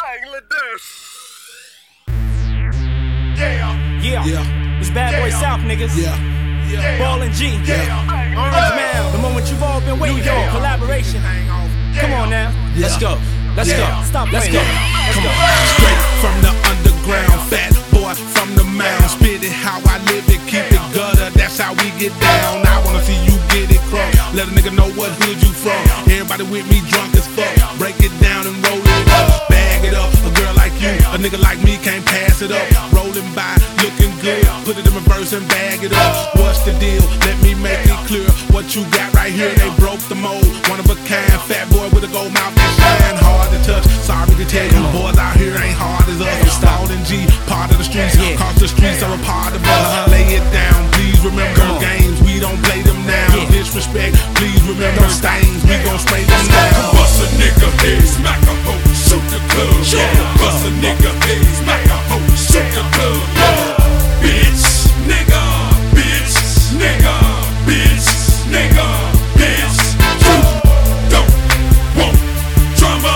Yeah. It's Bad Boy South, niggas. Ballin' G. Orange Man. The moment you've all been waiting for. Collaboration. Come on now. Let's go. Let's go. Stop. Let's go. Come on. Straight from the underground, fat boy from the mound. Spit it how I live it, keep it gutter. That's how we get down. I wanna see you get it crunk. Let a nigga know what hood you from. Everybody with me drunk as fuck. Break it down and roll it up. Bag it up. A girl like you, a nigga like me can't pass it up. Rolling by, looking good. Put it in reverse and bag it up. What's the deal? Let me make it clear. What you got right here, they broke the mold. One of a kind, fat boy with a gold mouth that shine. Hard to touch. Sorry to tell you, boys out here ain't hard as us. Ballin' G, part of the streets. Cause the streets are a part of us. Lay it down, please remember games. We don't play them now. Disrespect, please remember stains. We gon' spray them now. Bust a nigga head, smack a hoe, shoot the club. Bust a nigga head, smack a hoe, shoot the club. Bitch, nigga, bitch, nigga, bitch, nigga, bitch. You don't want drama.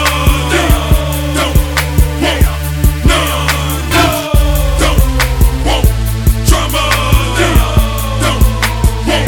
Don't want none. Don't want drama. Don't want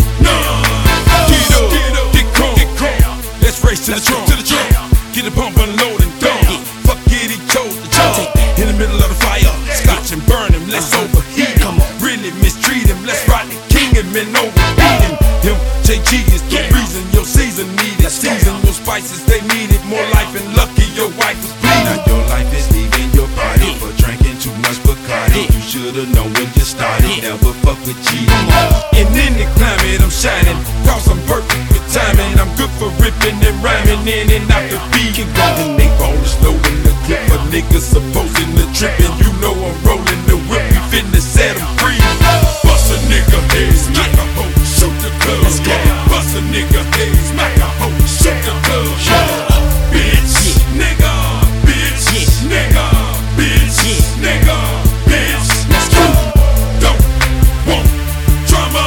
none. Get up, get crunk. Let's race to the trunk. Get it pump, unload and dump. Fuck it, he chose the jump. In the middle of the fire, scotch and burn him, let's overheat him. Really mistreat him, let's ride the king and men overbeat him. Him, JG is the reason your season needed. Season your spices, they needed more life and lucky your wife was bleeding. Now your life is leaving your body for drinking too much Bacardi. You should've known when you started, never fuck with cheating. And in the climate I'm shining, cause I'm perfect with timing. I'm good for ripping and rhyming in and out the beat. And they ballin' slow in the clip, a nigga supposing to trippin'. You know I'm rollin' the whip, we finna set 'em free. Bust a nigga head, smack a hoe, shoot the club. Bust a nigga head, smack a hoe, shoot the club. Bitch, nigga, bitch, nigga, bitch, nigga, bitch. You don't want drama.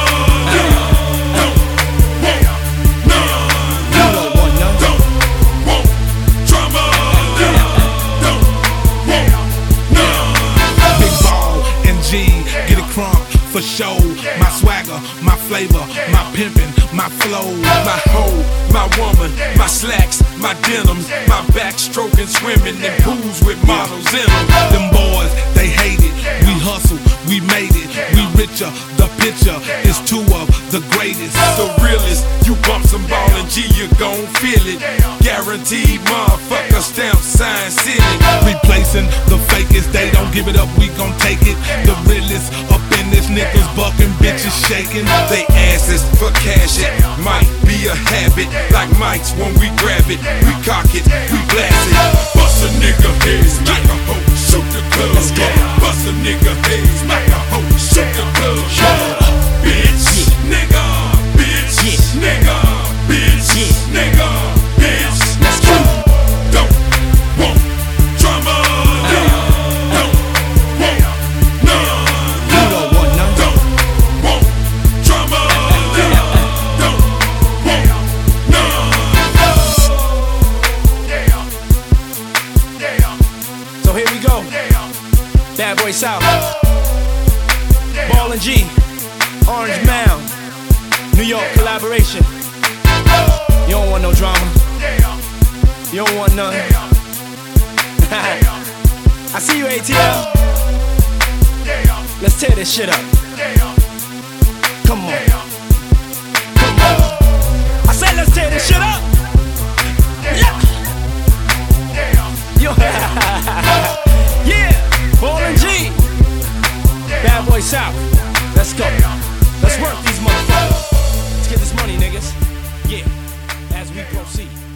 Don't want none. Don't want drama. Don't want none. Big Ball and G, get it crunk for show. My swagger, my flavor, my pimpin', my flow. My hoe, my woman, my slacks, my denims, my backstroking, swimming in pools with models in them. Them boys, they hate it. We hustle, we made it. We richer, the picture is two of the greatest. The realest, you bump some ballin' G, you gon' feel it. Guaranteed, motherfucker, stamp, sign, seal it. Replacing the fakest, they don't give it up, we gon' take it. The realest up in this, niggas bucking, bitches shaking. They asses for cash it, might be a habit. Like mics when we grab it, we cock it, we blast it. Bust a nigga head, smack a hoe, shoot the club. Bust a nigga head, smack a hoe, shoot the club. Bitch, nigga, bitch, nigga, bitch, nigga, bitch. You don't want drama. Don't want none. Don't want drama. Don't want none. So here we go. Bad Boy South. Ballin' G. Orange Mound. New York collaboration. You don't want no drama. You don't want none. I see you, ATL. Let's tear this shit up. Come on. Come on. I said let's tear this shit up. Yeah. Yo. Yeah. Ballin' G. Bad Boy South. Let's go. Let's work these motherfuckers. Let's get this money, niggas. Yeah. As we proceed.